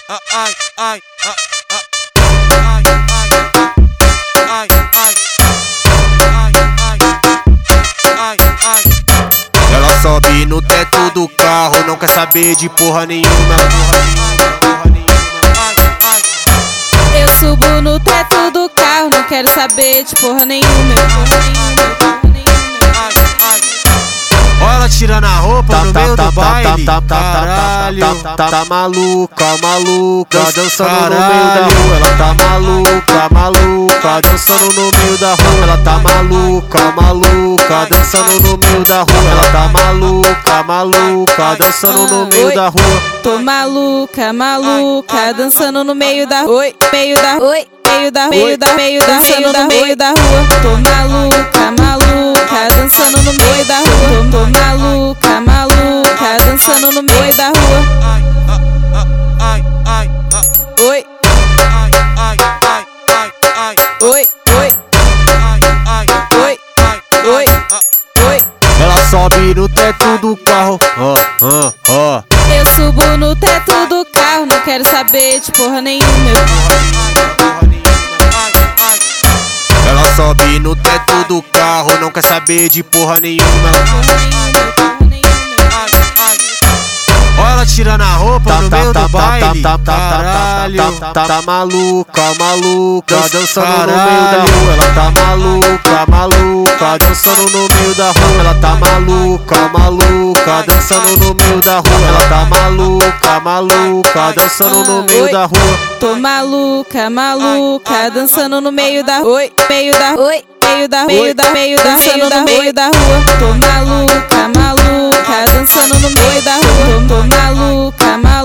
ai, ai, ela sobe no teto do carro, não quer saber de porra nenhuma. Eu subo no teto do carro, não quero saber de porra nenhuma. Olha ela tirando a roupa no meio do baile. Caralho, tá maluca, maluca, dançando caralho. no meio da rua. Ela tá maluca, maluca, dançando no meio da rua. Ela tá maluca, maluca, dançando no meio da rua. Ela tá maluca, maluca, dançando no meio da rua. Tô maluca, maluca, dançando no meio da rua. Meio da rua, meio da dançando no meio da rua. Tô maluca, maluca, dançando no meio da rua. Tô maluca, maluca, dançando no meio da rua. Oi, oi, oi, oi, oi, oi. Ela sobe no teto do carro, Eu subo no teto do carro, não quero saber de porra nenhuma. ela sobe no teto do carro, não quer saber de porra nenhuma. Olha ela tirando a roupa no meio do baile. Caralho, tá maluca, maluca, dançando no caralho. meio da rua. Ela tá maluca, maluca, dançando no meio da rua. Ela tá maluca, maluca, dançando no meio da rua. Ela tá maluca, maluca, dançando no meio da rua. Tô maluca, maluca, dançando no meio da rua. Meio da rua, dançando no meio da rua. Tô maluca, maluca, dançando no meio da rua. Tô maluca, maluca.